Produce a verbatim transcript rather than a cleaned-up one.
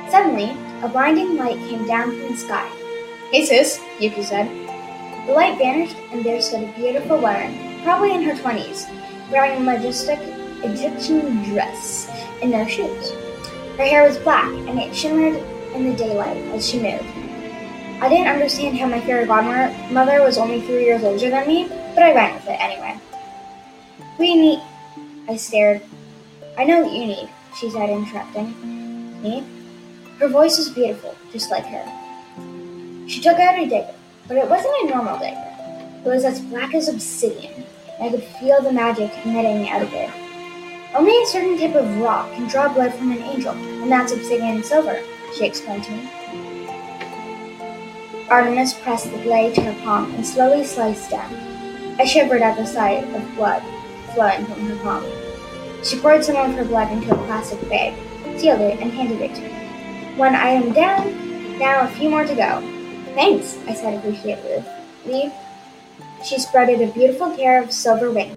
Suddenly, a blinding light came down from the sky. "Hey sis," Yuki said. The light vanished, and there stood a beautiful woman, probably in her twenties, wearing a majestic Egyptian dress and no shoes. Her hair was black, and it shimmered in the daylight as she moved. I didn't understand how my fairy godmother was only three years older than me, but I went with it anyway. "We need," I stared. "I know what you need," she said, interrupting me. Her voice was beautiful, just like her. She took out a dagger, but it wasn't a normal dagger. It was as black as obsidian, and I could feel the magic emitting out of it. "Only a certain type of rock can draw blood from an angel, and that's obsidian and silver," she explained to me. Artemis pressed the blade to her palm and slowly sliced down. I shivered at the sight of blood flowing from her palm. She poured some of her blood into a plastic bag, sealed it, and handed it to me. "One item down, now a few more to go." "Thanks," I said appreciatively. She spreaded a beautiful pair of silver wings.